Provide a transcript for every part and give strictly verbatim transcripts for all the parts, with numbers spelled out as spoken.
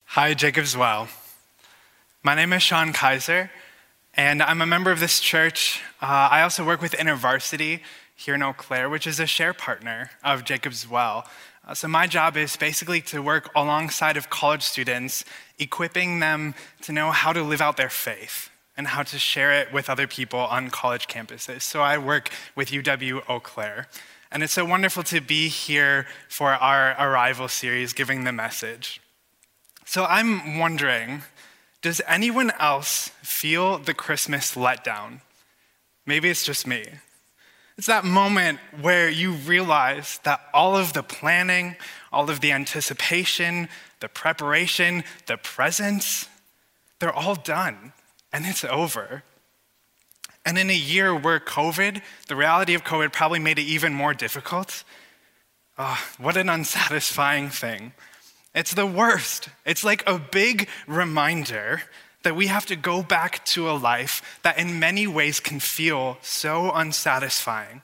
Hi, Jacob's Well. My name is Sean Kaiser, and I'm a member of this church. Uh, I also work with InterVarsity here in Eau Claire, which is a share partner of Jacob's Well. Uh, so my job is basically to work alongside of college students, equipping them to know how to live out their faith and how to share it with other people on college campuses. So I work with U W Eau Claire. And it's so wonderful to be here for our Arrival series, Giving the Message. So I'm wondering, does anyone else feel the Christmas letdown? Maybe it's just me. It's that moment where you realize that all of the planning, all of the anticipation, the preparation, the presents, they're all done and it's over. And in a year where COVID, the reality of COVID probably made it even more difficult, oh, what an unsatisfying thing. It's the worst. It's like a big reminder that we have to go back to a life that in many ways can feel so unsatisfying.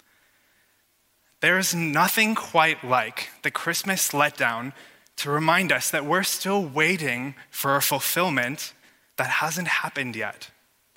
There is nothing quite like the Christmas letdown to remind us that we're still waiting for a fulfillment that hasn't happened yet.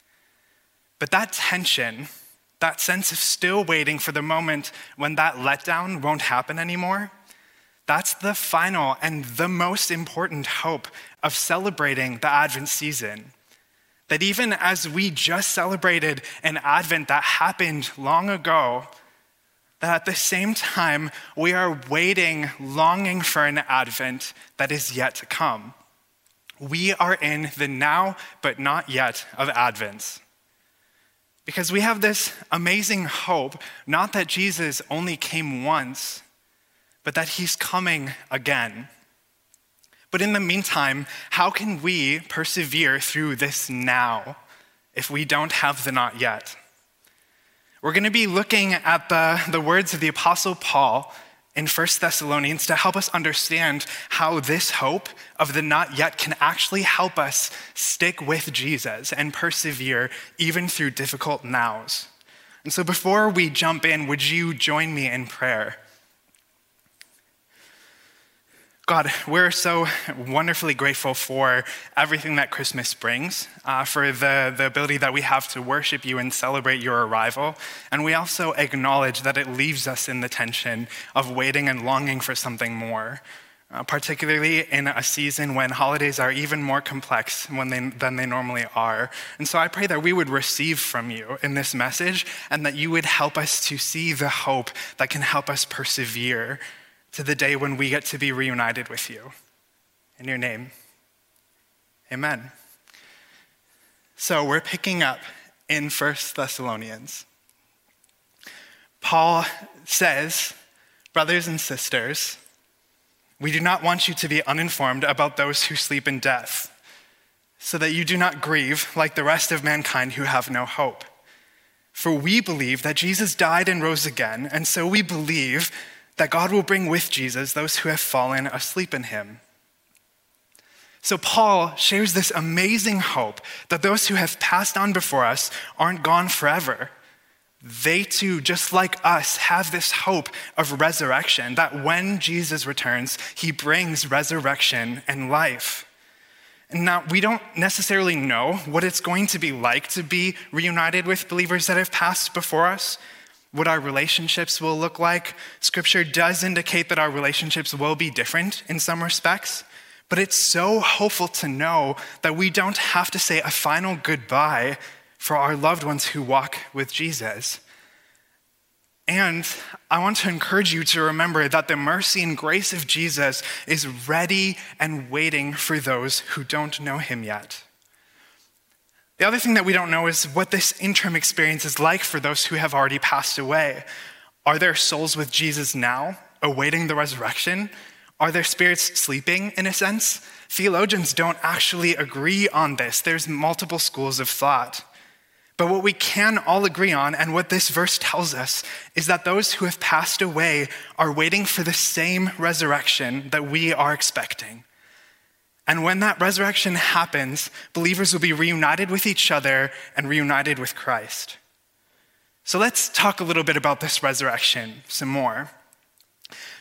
But that tension, that sense of still waiting for the moment when that letdown won't happen anymore, that's the final and the most important hope of celebrating the Advent season. That even as we just celebrated an Advent that happened long ago, that at the same time, we are waiting, longing for an Advent that is yet to come. We are in the now but not yet of Advents. Because we have this amazing hope, not that Jesus only came once, but that he's coming again. But in the meantime, how can we persevere through this now if we don't have the not yet? We're going to be looking at the, the words of the Apostle Paul in First Thessalonians to help us understand how this hope of the not yet can actually help us stick with Jesus and persevere even through difficult nows. And so before we jump in, would you join me in prayer? God, we're so wonderfully grateful for everything that Christmas brings, uh, for the, the ability that we have to worship you and celebrate your arrival. And we also acknowledge that it leaves us in the tension of waiting and longing for something more, uh, particularly in a season when holidays are even more complex when they, than they normally are. And so I pray that we would receive from you in this message and that you would help us to see the hope that can help us persevere to the day when we get to be reunited with you. In your name, amen. So we're picking up in First Thessalonians. Paul says, brothers and sisters, we do not want you to be uninformed about those who sleep in death, so that you do not grieve like the rest of mankind who have no hope. For we believe that Jesus died and rose again, and so we believe that God will bring with Jesus those who have fallen asleep in him. So Paul shares this amazing hope that those who have passed on before us aren't gone forever. They too, just like us, have this hope of resurrection, that when Jesus returns, he brings resurrection and life. And now, we don't necessarily know what it's going to be like to be reunited with believers that have passed before us, what our relationships will look like. Scripture does indicate that our relationships will be different in some respects, but it's so hopeful to know that we don't have to say a final goodbye for our loved ones who walk with Jesus. And I want to encourage you to remember that the mercy and grace of Jesus is ready and waiting for those who don't know him yet. The other thing that we don't know is what this interim experience is like for those who have already passed away. Are their souls with Jesus now, awaiting the resurrection? Are their spirits sleeping, in a sense? Theologians don't actually agree on this. There's multiple schools of thought. But what we can all agree on, and what this verse tells us, is that those who have passed away are waiting for the same resurrection that we are expecting. And when that resurrection happens, believers will be reunited with each other and reunited with Christ. So let's talk a little bit about this resurrection some more.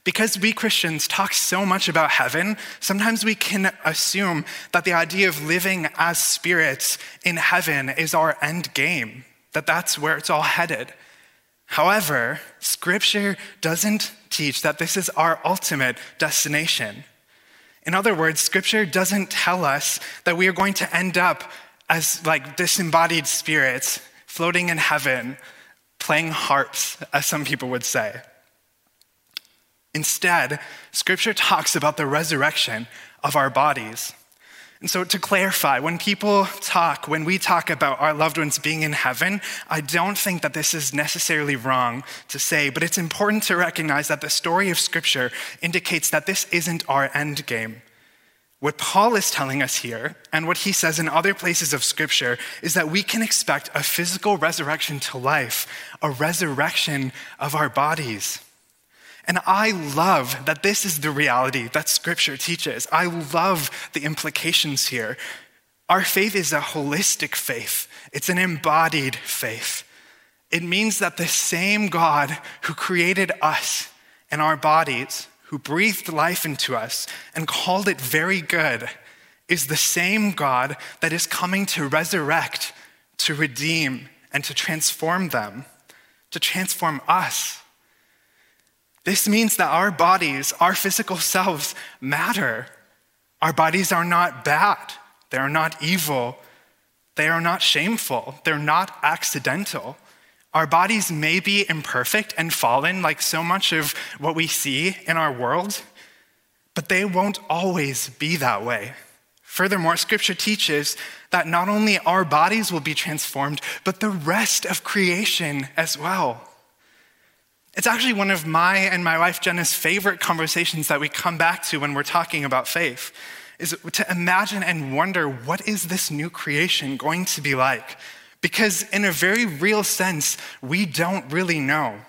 Because we Christians talk so much about heaven, sometimes we can assume that the idea of living as spirits in heaven is our end game, that that's where it's all headed. However, Scripture doesn't teach that this is our ultimate destination. In other words, Scripture doesn't tell us that we are going to end up as like disembodied spirits floating in heaven, playing harps, as some people would say. Instead, Scripture talks about the resurrection of our bodies. And so to clarify, when people talk, when we talk about our loved ones being in heaven, I don't think that this is necessarily wrong to say, but it's important to recognize that the story of Scripture indicates that this isn't our end game. What Paul is telling us here, and what he says in other places of Scripture, is that we can expect a physical resurrection to life, a resurrection of our bodies. And I love that this is the reality that Scripture teaches. I love the implications here. Our faith is a holistic faith. It's an embodied faith. It means that the same God who created us and our bodies, who breathed life into us and called it very good, is the same God that is coming to resurrect, to redeem, and to transform them, to transform us. This means that our bodies, our physical selves matter. Our bodies are not bad. They are not evil. They are not shameful. They're not accidental. Our bodies may be imperfect and fallen like so much of what we see in our world, but they won't always be that way. Furthermore, Scripture teaches that not only our bodies will be transformed, but the rest of creation as well. It's actually one of my and my wife Jenna's favorite conversations that we come back to when we're talking about faith, is to imagine and wonder, what is this new creation going to be like? Because in a very real sense, we don't really know.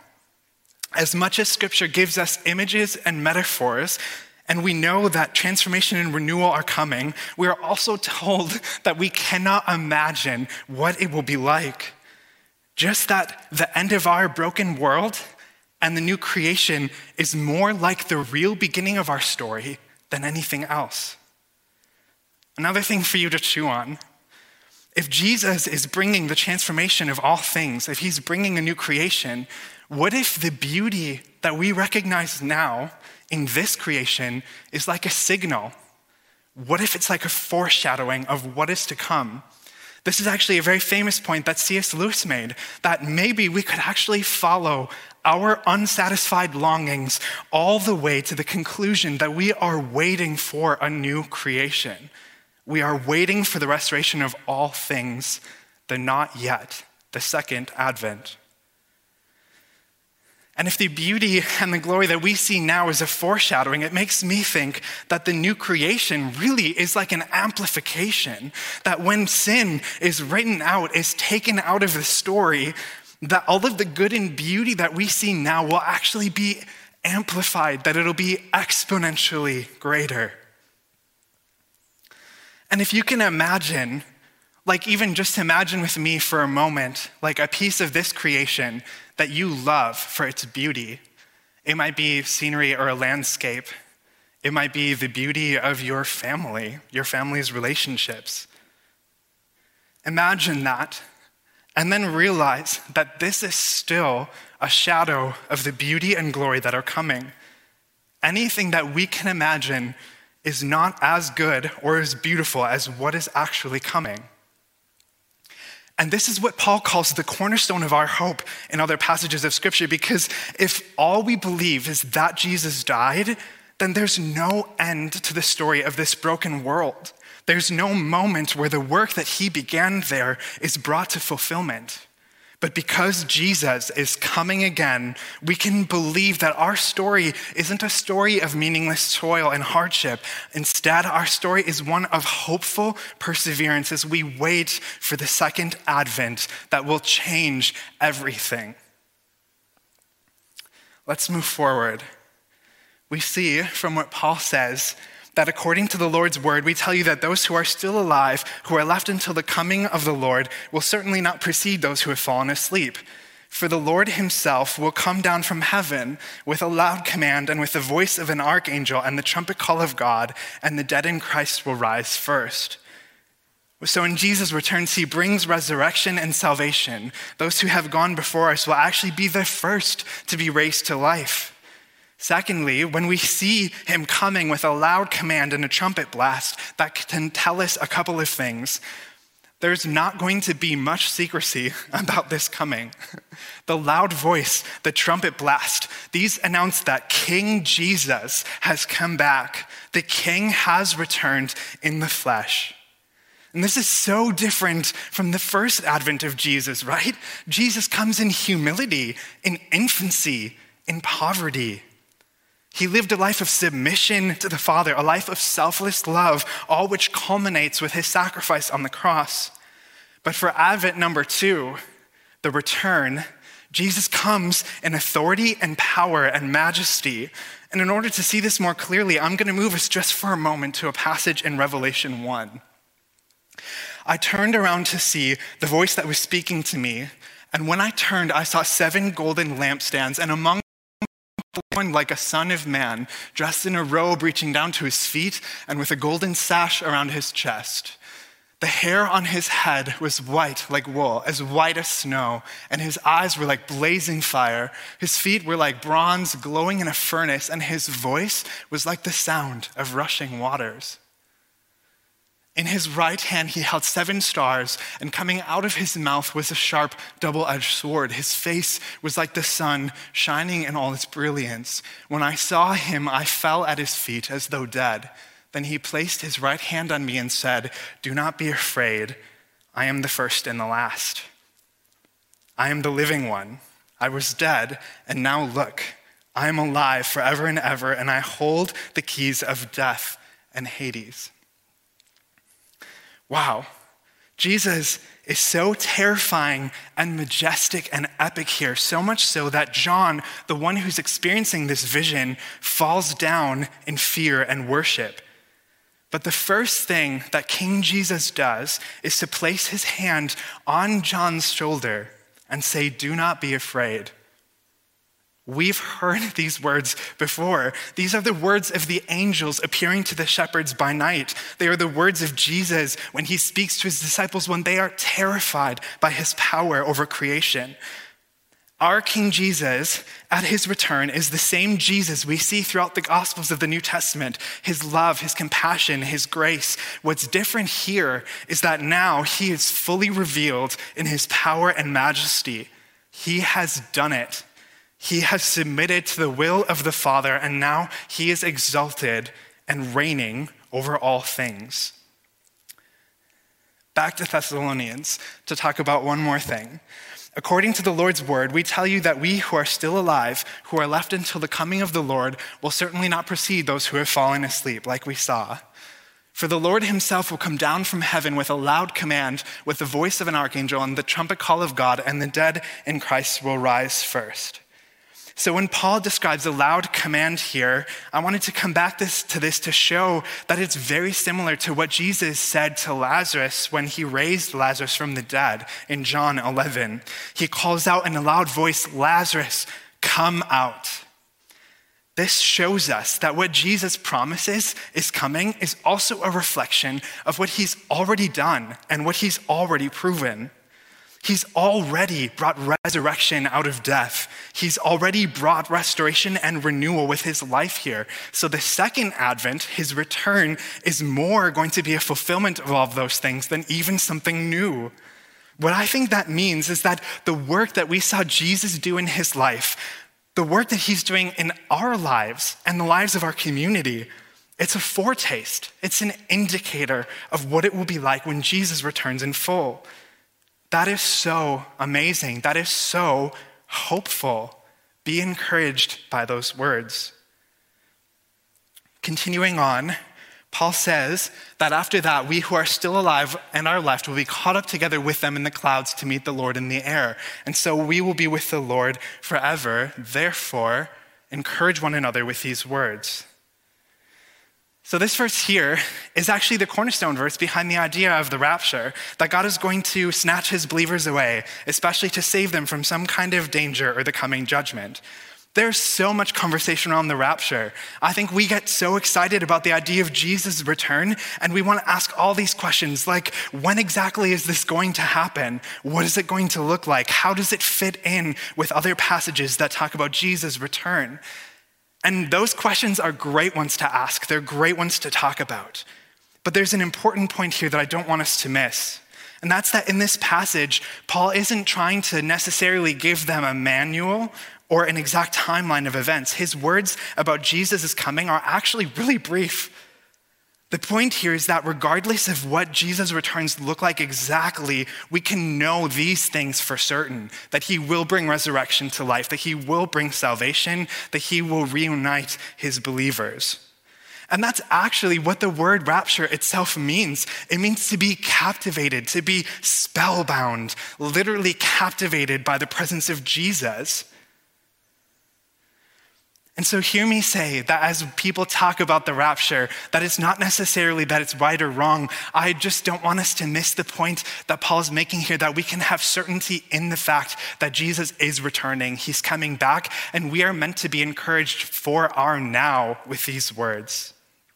As much as Scripture gives us images and metaphors, and we know that transformation and renewal are coming, we are also told that we cannot imagine what it will be like. Just that the end of our broken world and the new creation is more like the real beginning of our story than anything else. Another thing for you to chew on. If Jesus is bringing the transformation of all things, if he's bringing a new creation, what if the beauty that we recognize now in this creation is like a signal? What if it's like a foreshadowing of what is to come? This is actually a very famous point that C S Lewis made, that maybe we could actually follow our unsatisfied longings all the way to the conclusion that we are waiting for a new creation. We are waiting for the restoration of all things, the not yet, the second advent. And if the beauty and the glory that we see now is a foreshadowing, it makes me think that the new creation really is like an amplification, that when sin is written out, is taken out of the story, that all of the good and beauty that we see now will actually be amplified, that it'll be exponentially greater. And if you can imagine, like even just imagine with me for a moment, like a piece of this creation that you love for its beauty. It might be scenery or a landscape. It might be the beauty of your family, your family's relationships. Imagine that, and then realize that this is still a shadow of the beauty and glory that are coming. Anything that we can imagine is not as good or as beautiful as what is actually coming. And this is what Paul calls the cornerstone of our hope in other passages of Scripture, because if all we believe is that Jesus died, then there's no end to the story of this broken world. There's no moment where the work that he began there is brought to fulfillment. But because Jesus is coming again, we can believe that our story isn't a story of meaningless toil and hardship. Instead, our story is one of hopeful perseverance as we wait for the second advent that will change everything. Let's move forward. We see from what Paul says that according to the Lord's word, we tell you that those who are still alive, who are left until the coming of the Lord, will certainly not precede those who have fallen asleep. For the Lord himself will come down from heaven with a loud command and with the voice of an archangel and the trumpet call of God, and the dead in Christ will rise first. So when Jesus returns, he brings resurrection and salvation. Those who have gone before us will actually be the first to be raised to life. Secondly, when we see him coming with a loud command and a trumpet blast, that can tell us a couple of things. There's not going to be much secrecy about this coming. The loud voice, the trumpet blast, these announce that King Jesus has come back. The King has returned in the flesh. And this is so different from the first advent of Jesus, right? Jesus comes in humility, in infancy, in poverty. He lived a life of submission to the Father, a life of selfless love, all which culminates with his sacrifice on the cross. But for Advent number two, the return, Jesus comes in authority and power and majesty. And in order to see this more clearly, I'm going to move us just for a moment to a passage in Revelation one. I turned around to see the voice that was speaking to me, and when I turned, I saw seven golden lampstands, and among one like a son of man, dressed in a robe reaching down to his feet and with a golden sash around his chest. The hair on his head was white like wool, as white as snow, and his eyes were like blazing fire. His feet were like bronze glowing in a furnace, and his voice was like the sound of rushing waters. In his right hand he held seven stars, and coming out of his mouth was a sharp double-edged sword. His face was like the sun, shining in all its brilliance. When I saw him, I fell at his feet as though dead. Then he placed his right hand on me and said, "Do not be afraid. I am the first and the last. I am the living one. I was dead, and now look, I am alive forever and ever, and I hold the keys of death and Hades." Wow, Jesus is so terrifying and majestic and epic here, so much so that John, the one who's experiencing this vision, falls down in fear and worship. But the first thing that King Jesus does is to place his hand on John's shoulder and say, "Do not be afraid." We've heard these words before. These are the words of the angels appearing to the shepherds by night. They are the words of Jesus when he speaks to his disciples when they are terrified by his power over creation. Our King Jesus, at his return, is the same Jesus we see throughout the Gospels of the New Testament. His love, his compassion, his grace. What's different here is that now he is fully revealed in his power and majesty. He has done it. He has submitted to the will of the Father, and now he is exalted and reigning over all things. Back to Thessalonians to talk about one more thing. According to the Lord's word, we tell you that we who are still alive, who are left until the coming of the Lord, will certainly not precede those who have fallen asleep, like we saw. For the Lord himself will come down from heaven with a loud command, with the voice of an archangel and the trumpet call of God, and the dead in Christ will rise first. So when Paul describes a loud command here, I wanted to come back this, to this to show that it's very similar to what Jesus said to Lazarus when he raised Lazarus from the dead in John eleven. He calls out in a loud voice, "Lazarus, come out." This shows us that what Jesus promises is coming is also a reflection of what he's already done and what he's already proven. He's already brought resurrection out of death. He's already brought restoration and renewal with his life here. So the second advent, his return, is more going to be a fulfillment of all of those things than even something new. What I think that means is that the work that we saw Jesus do in his life, the work that he's doing in our lives and the lives of our community, it's a foretaste. It's an indicator of what it will be like when Jesus returns in full. That is so amazing. That is so hopeful. Be encouraged by those words. Continuing on, Paul says that after that, we who are still alive and are left will be caught up together with them in the clouds to meet the Lord in the air. And so we will be with the Lord forever. Therefore, encourage one another with these words. So this verse here is actually the cornerstone verse behind the idea of the rapture, that God is going to snatch his believers away, especially to save them from some kind of danger or the coming judgment. There's so much conversation around the rapture. I think we get so excited about the idea of Jesus' return, and we want to ask all these questions like, when exactly is this going to happen? What is it going to look like? How does it fit in with other passages that talk about Jesus' return? And those questions are great ones to ask. They're great ones to talk about. But there's an important point here that I don't want us to miss. And that's that in this passage, Paul isn't trying to necessarily give them a manual or an exact timeline of events. His words about Jesus' coming are actually really brief. The point here is that regardless of what Jesus' returns look like exactly, we can know these things for certain, that he will bring resurrection to life, that he will bring salvation, that he will reunite his believers. And that's actually what the word rapture itself means. It means to be captivated, to be spellbound, literally captivated by the presence of Jesus. And so hear me say that as people talk about the rapture, that it's not necessarily that it's right or wrong. I just don't want us to miss the point that Paul's making here, that we can have certainty in the fact that Jesus is returning. He's coming back, and we are meant to be encouraged for our now with these words.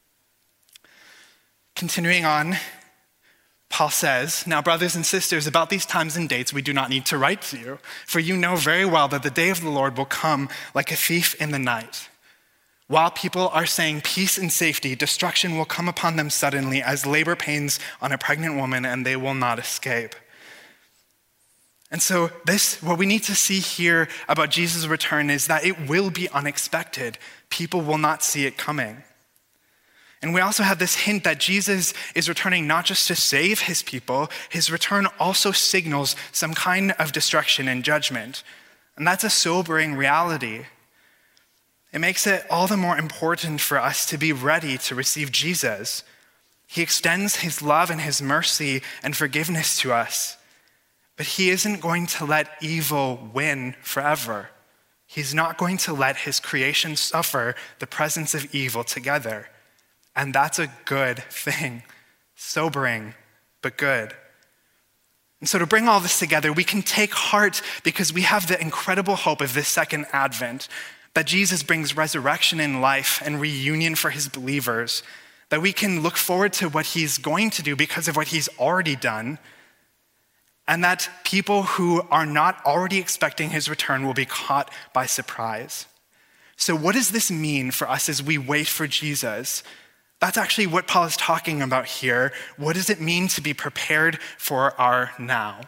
Continuing on, Paul says, "Now, brothers and sisters, about these times and dates we do not need to write to you, for you know very well that the day of the Lord will come like a thief in the night. While people are saying peace and safety, destruction will come upon them suddenly as labor pains on a pregnant woman, and they will not escape." And so this, what we need to see here about Jesus' return is that it will be unexpected. People will not see it coming. And we also have this hint that Jesus is returning not just to save his people, his return also signals some kind of destruction and judgment. And that's a sobering reality. It makes it all the more important for us to be ready to receive Jesus. He extends his love and his mercy and forgiveness to us, but he isn't going to let evil win forever. He's not going to let his creation suffer the presence of evil together. And that's a good thing, sobering, but good. And so to bring all this together, we can take heart because we have the incredible hope of this second advent, that Jesus brings resurrection in life and reunion for his believers, that we can look forward to what he's going to do because of what he's already done, and that people who are not already expecting his return will be caught by surprise. So what does this mean for us as we wait for Jesus? That's actually what Paul is talking about here. What does it mean to be prepared for our now?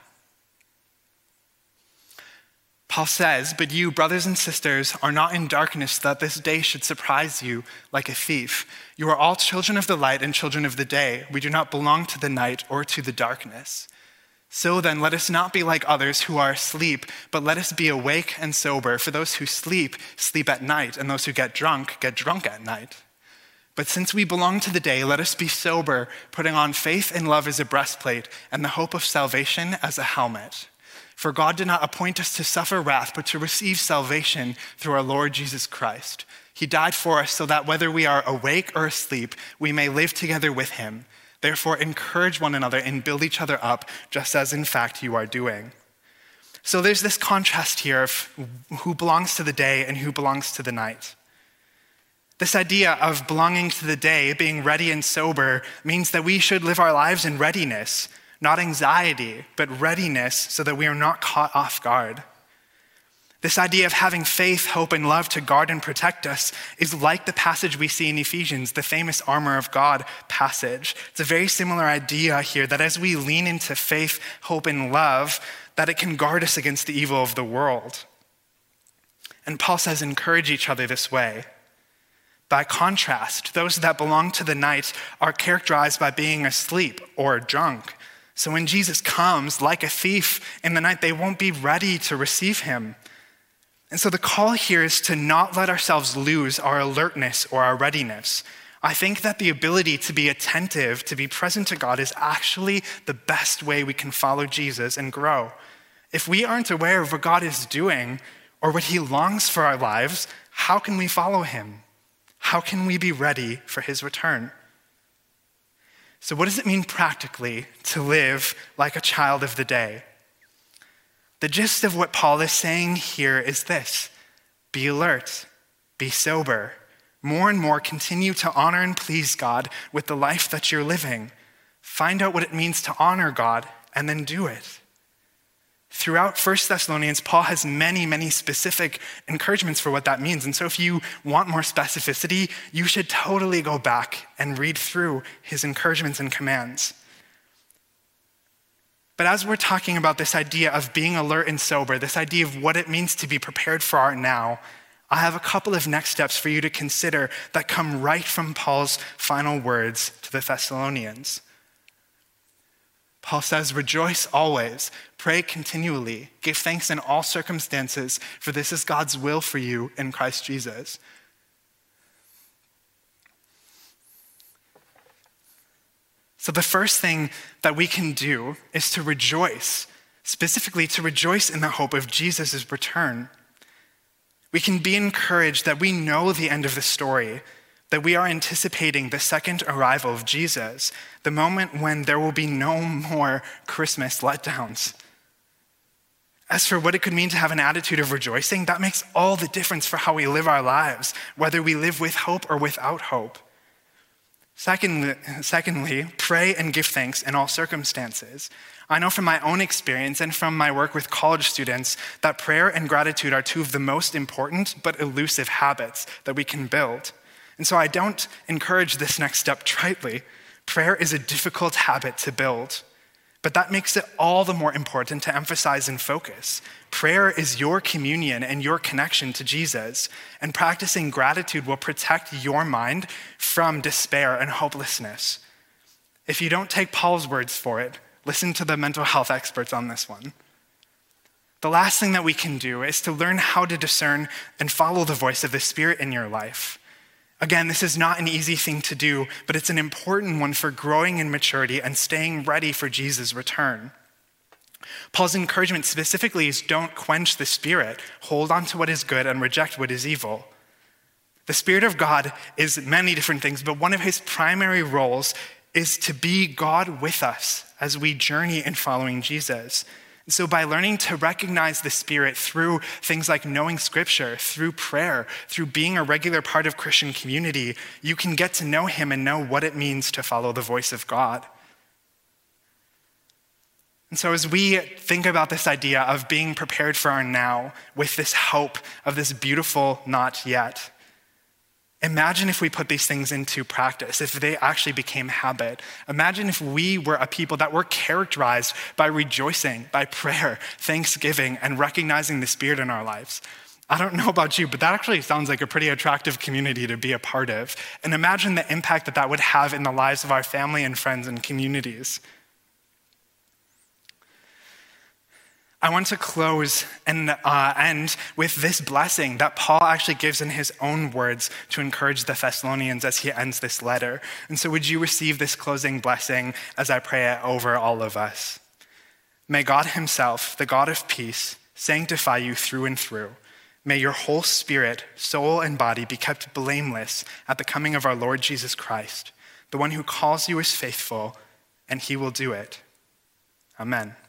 Paul says, "But you, brothers and sisters, are not in darkness, that this day should surprise you like a thief. You are all children of the light and children of the day. We do not belong to the night or to the darkness. So then, let us not be like others who are asleep, but let us be awake and sober. For those who sleep, sleep at night, and those who get drunk, get drunk at night. But since we belong to the day, let us be sober, putting on faith and love as a breastplate, and the hope of salvation as a helmet. For God did not appoint us to suffer wrath, but to receive salvation through our Lord Jesus Christ. He died for us so that whether we are awake or asleep, we may live together with him. Therefore, encourage one another and build each other up, just as in fact you are doing." So there's this contrast here of who belongs to the day and who belongs to the night. This idea of belonging to the day, being ready and sober, means that we should live our lives in readiness, not anxiety, but readiness so that we are not caught off guard. This idea of having faith, hope, and love to guard and protect us is like the passage we see in Ephesians, the famous armor of God passage. It's a very similar idea here, that as we lean into faith, hope, and love, that it can guard us against the evil of the world. And Paul says, encourage each other this way. By contrast, those that belong to the night are characterized by being asleep or drunk. So when Jesus comes like a thief in the night, they won't be ready to receive him. And so the call here is to not let ourselves lose our alertness or our readiness. I think that the ability to be attentive, to be present to God, is actually the best way we can follow Jesus and grow. If we aren't aware of what God is doing or what he longs for our lives, how can we follow him? How can we be ready for his return? So what does it mean practically to live like a child of the day? The gist of what Paul is saying here is this: be alert, be sober, more and more continue to honor and please God with the life that you're living. Find out what it means to honor God and then do it. Throughout First Thessalonians, Paul has many, many specific encouragements for what that means. And so if you want more specificity, you should totally go back and read through his encouragements and commands. But as we're talking about this idea of being alert and sober, this idea of what it means to be prepared for our now, I have a couple of next steps for you to consider that come right from Paul's final words to the Thessalonians. Paul says, rejoice always, pray continually, give thanks in all circumstances, for this is God's will for you in Christ Jesus. So the first thing that we can do is to rejoice, specifically to rejoice in the hope of Jesus' return. We can be encouraged that we know the end of the story, that we are anticipating the second arrival of Jesus, the moment when there will be no more Christmas letdowns. As for what it could mean to have an attitude of rejoicing, that makes all the difference for how we live our lives, whether we live with hope or without hope. Secondly, secondly, pray and give thanks in all circumstances. I know from my own experience and from my work with college students that prayer and gratitude are two of the most important but elusive habits that we can build. And so I don't encourage this next step tritely. Prayer is a difficult habit to build, but that makes it all the more important to emphasize and focus. Prayer is your communion and your connection to Jesus, and practicing gratitude will protect your mind from despair and hopelessness. If you don't take Paul's words for it, listen to the mental health experts on this one. The last thing that we can do is to learn how to discern and follow the voice of the Spirit in your life. Again, this is not an easy thing to do, but it's an important one for growing in maturity and staying ready for Jesus' return. Paul's encouragement specifically is don't quench the Spirit, hold on to what is good and reject what is evil. The Spirit of God is many different things, but one of his primary roles is to be God with us as we journey in following Jesus. And so by learning to recognize the Spirit through things like knowing Scripture, through prayer, through being a regular part of Christian community, you can get to know him and know what it means to follow the voice of God. And so as we think about this idea of being prepared for our now with this hope of this beautiful not yet, imagine if we put these things into practice, if they actually became habit. Imagine if we were a people that were characterized by rejoicing, by prayer, thanksgiving, and recognizing the Spirit in our lives. I don't know about you, but that actually sounds like a pretty attractive community to be a part of. And imagine the impact that that would have in the lives of our family and friends and communities. I want to close and uh, end with this blessing that Paul actually gives in his own words to encourage the Thessalonians as he ends this letter. And so would you receive this closing blessing as I pray it over all of us? May God himself, the God of peace, sanctify you through and through. May your whole spirit, soul, and body be kept blameless at the coming of our Lord Jesus Christ. The one who calls you is faithful, and he will do it. Amen.